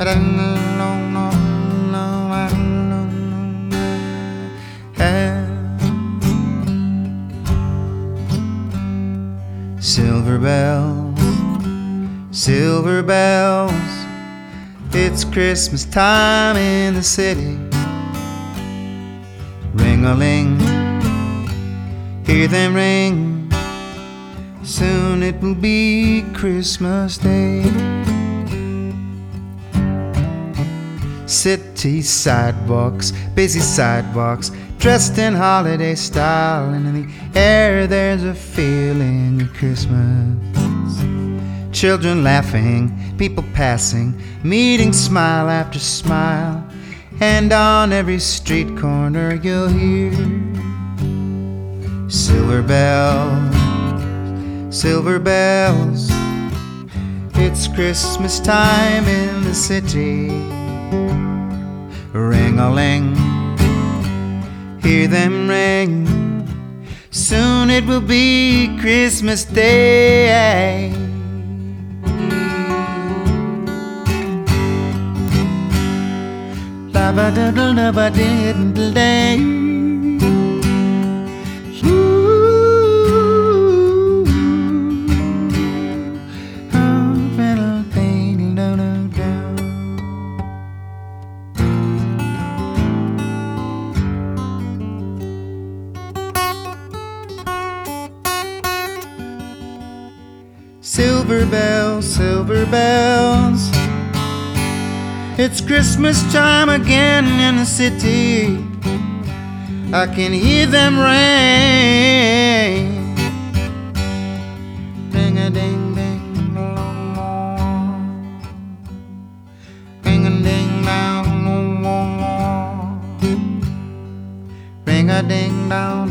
Silver bells, silver bells, it's Christmas time in the city. Ring-a-ling, hear them ring, soon it will be Christmas Day. City sidewalks, busy sidewalks, dressed in holiday style, and in the air there's a feeling of Christmas. Children laughing, people passing, meeting smile after smile, and on every street corner you'll hear silver bells, silver bells, it's Christmas time in the city. Ring-a-ling, hear them ring, soon it will be Christmas Day. La-ba-da-da-da-ba-da-da-da-day. Silver bells, it's Christmas time again in the city. I can hear them ring. Ring-a-ding-ding, ring-a-ding-dong, ring-a-ding-dong.